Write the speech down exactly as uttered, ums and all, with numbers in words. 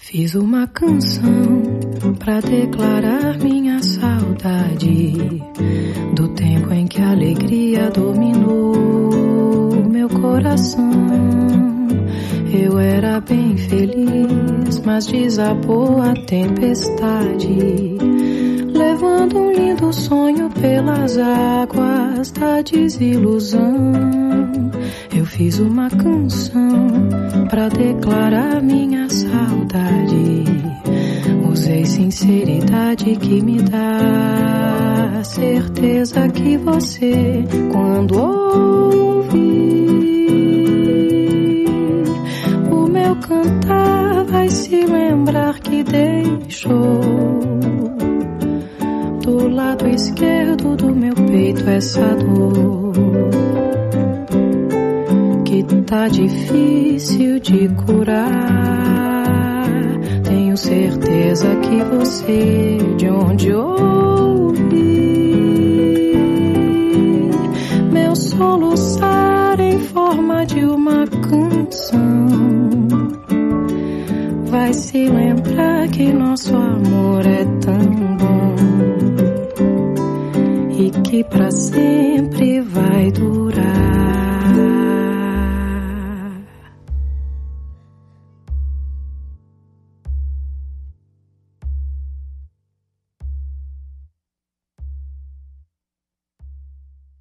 Fiz uma canção pra declarar minha saudade do tempo em que a alegria dominou meu coração. Eu era bem feliz, mas desabou a tempestade, levando um lindo sonho pelas águas da desilusão. Eu fiz uma canção pra declarar minha saudade. Usei sinceridade que me dá certeza que você, quando ouvir o meu cantar, vai se lembrar que deixou do lado esquerdo do meu peito essa dor que tá difícil de curar. Tenho certeza que você, de onde ouvir meu soluçar em forma de uma canção, vai se lembrar que nosso amor é tão bom e que pra sempre